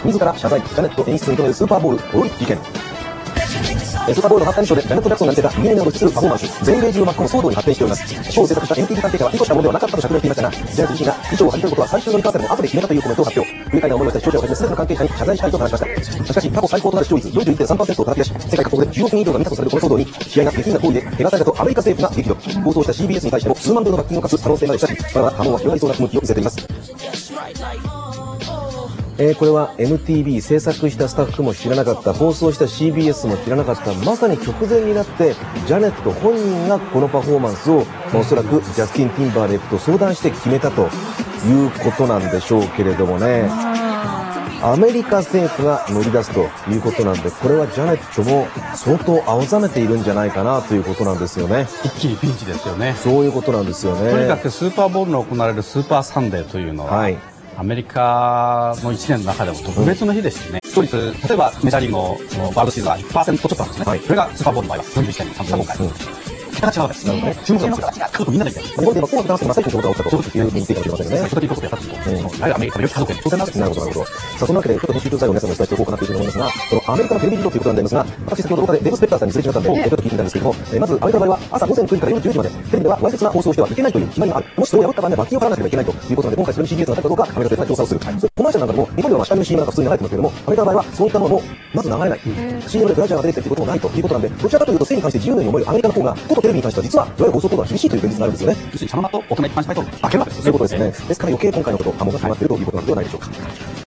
自ら謝罪、ジャネット演出に認めるスーパーボールポロリ事件。スーパーボールのハーフタイムショーでジャネット・ジャクソンが見せた2年目を露出するパフォーマンス、全米中を巻き込む騒動に発展しております。ショーを制作した MTV 関係者は意図したものではなかったと釈明していましたが、ジャネット自身が衣装を張り替えることは最終のリハーサルの後で決めたというコメントを発表。不愉快な思いをした視聴者をはじめ全ての関係者に謝罪したいと話しました。しかし過去最高となる視聴率 41.3% を叩き出し、世界各国で10億人以上が見たとされるこの騒動に、試合が下品な行為で怪我されたとアメリカ政府が激怒。放送した CBS に対しても数万ドルの罰金を課す可能性までしたし、まだ波紋は広がりそうな雰囲気を見せています。これは MTV 制作したスタッフも知らなかった、放送した CBS も知らなかった、まさに直前になってジャネット本人がこのパフォーマンスを、おそらくジャスティン・ティンバーレックと相談して決めたということなんでしょうけれどもね。アメリカ政府が乗り出すということなんで、これはジャネットも相当青ざめているんじゃないかなということなんですよね。 一気にピンチですよね。 そういうことなんですよね。 とにかくスーパーボウルの行われるスーパーサンデーというのは、アメリカの1年の中でも特別の日ですよね。視聴率、例えばメジャーリーグのワールドシリーズは 1% ちょっとなんですね。それがスーパーボウルの場合は 41.3% 今回。桁が違うわけです。注目度の桁が違うとみんなで言って日本で紅白ダンスの真っ最中のことが起きたというふうに言っていいかもしれませんね。人的ことをやったということ。やはりアメリカの良き家族への挑戦なわけです。なるほど、なるほど。さあ、そのわけで、ちょっと編集長最後の皆さんにお伝えしておこうかなというふうに思いますが、このアメリカのテレビ事情ということなんですが、私先ほど動画でデーブ・スペクターさんにすれ違ったんで、ちょっと聞いてみたんですけども、まずアメリカの場合は朝午前9時から夜10時まで、テレビではわいせつな放送をしてはいけないという決まりがある。もしそれを破った場合には罰金を払わなければいけないということなので、今回それに CBS がなったかどうか、アメリカ政府が調査をする。コマーシャルなんかでも、日本では下見の CM なんか普通に流れてますけれども、アメリカの場合はそういったものもまず流れない。CM でブラジャーが出てきていることもないということなんで、どちらかというと性に関して自由に思えるアメリカの方が、ことテレビに関しては実は、いわゆる放送コードは厳しいという現実があるんですよね。 要するにそのままと大人一般社会と分けるわけですね。 そういうことですね。ですから余計今回のこと、波紋が高まっているということなのではないでしょうか。